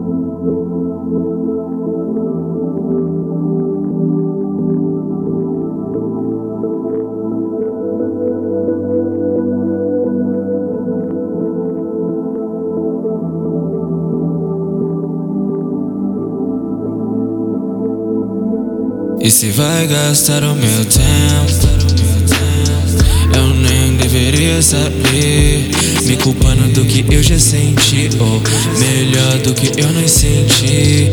E se vai gastar o meu tempo, eu nem deveria saber, me culpando do que eu já senti, ou melhor do que eu não senti.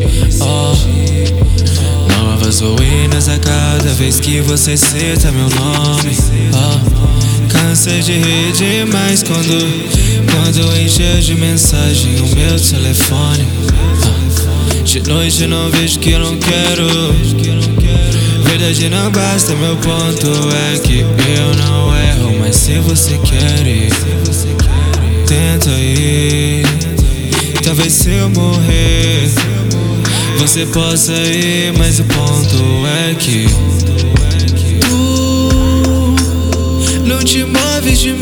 Novas ruínas a cada vez que você cita meu nome. Cansa de rir demais quando enche de mensagem o meu telefone. De noite não vejo que eu não quero. Verdade não basta, meu ponto é que eu não erro. Mas se você quer ir, tenta ir. Talvez se eu morrer, você possa ir. Mas o ponto é que tu não te moves de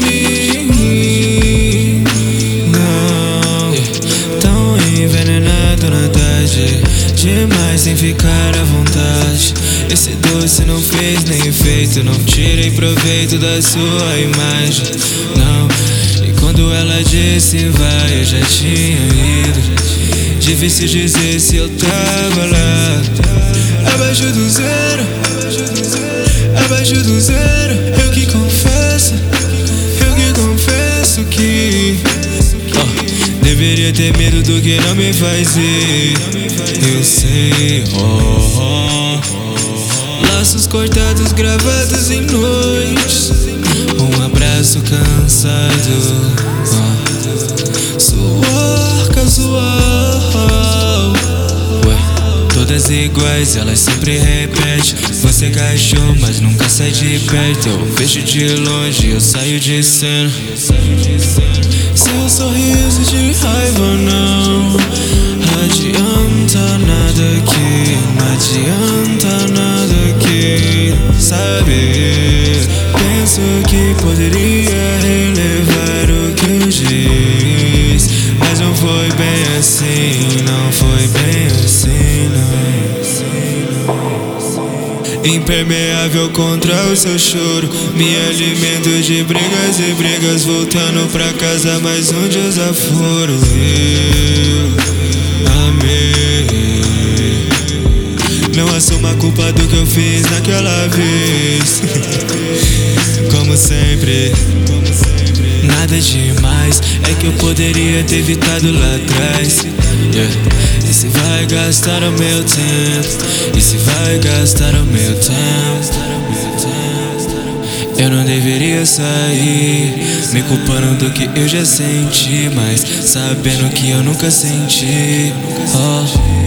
mim, não. Tão envenenado na tarde demais sem ficar à vontade. Esse doce não fez nem efeito, não tirei proveito da sua imagem, não. E quando ela disse vai, eu já tinha ido. Difícil dizer se eu tava lá. Abaixo do zero, abaixo do zero. Eu que confesso que deveria ter medo do que não me faz ir. Eu sei, laços cortados, gravados em noites. Um abraço cansado, suor casual. Todas iguais, elas sempre repetem. Você cachorro, mas nunca sai de perto. Eu vejo de longe, eu saio de cena. Seu sorriso de raiva não adianta nada aqui, não adianta nada aqui. Sabe, penso que poderia relevar o que eu disse, mas não foi bem assim, não foi bem assim, não. Impermeável contra o seu choro, me alimento de brigas e brigas, voltando pra casa mais um desaforo. Eu amei, não assumo a culpa do que eu fiz naquela vez. Como sempre, nada demais, é que eu poderia ter evitado lá atrás. E se vai gastar o meu tempo, e se vai gastar o meu tempo, eu não deveria sair, me culpando do que eu já senti, mas sabendo que eu nunca senti.